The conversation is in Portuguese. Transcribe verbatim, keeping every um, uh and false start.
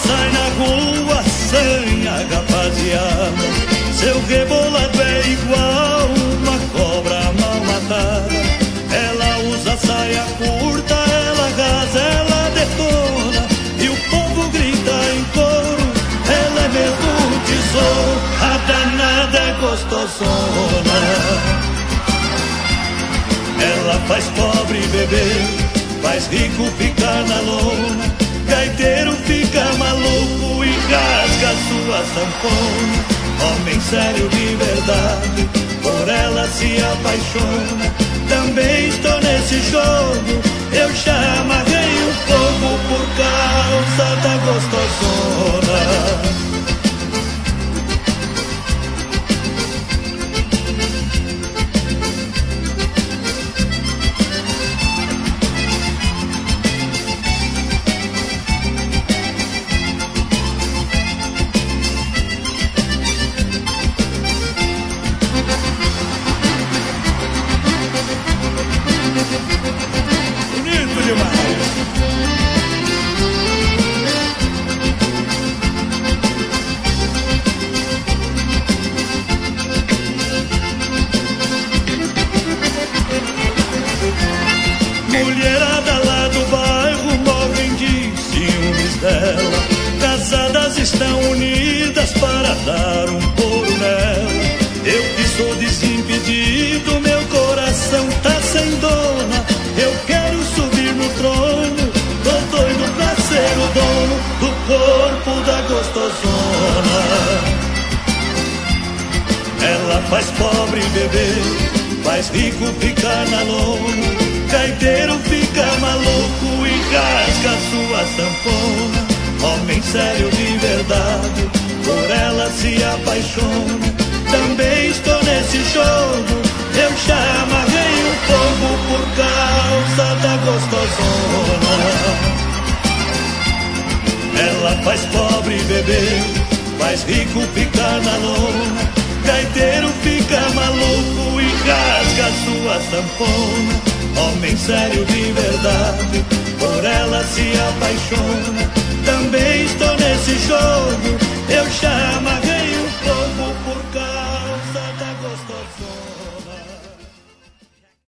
sai na rua sem a rapaziada. Seu rebolado é igual uma cobra mal matada. Ela usa saia curta, ela rasa, ela detona, e o povo grita em coro, ela é meu tesouro, a danada é gostosona. Ela faz pobre beber, faz rico ficar na lona, gaiteiro fica maluco e rasga sua sanfona. Homem sério de verdade, por ela se apaixona. Também estou nesse jogo, eu já amarrei o fogo por causa da gostosona. Bonito demais. Mulherada lá do bairro morrem de ciúmes dela. Casadas estão unidas para dar um couro nela. Eu que sou desimpedido, meu coração tá sem dona. Eu quero subir no trono, tô doido pra ser o dono do corpo da gostosona. Ela faz pobre beber, faz rico ficar na lona, gaiteiro fica maluco e rasga sua sanfona. Homem sério de verdade, por ela se apaixona. Também estou nesse jogo, eu já amarrei o fogo por causa da gostosona. Ela faz pobre beber, faz rico ficar na lona, gaiteiro fica maluco e rasga sua sanfona. Homem sério de verdade, por ela se apaixona. Também estou nesse jogo, eu já amarrei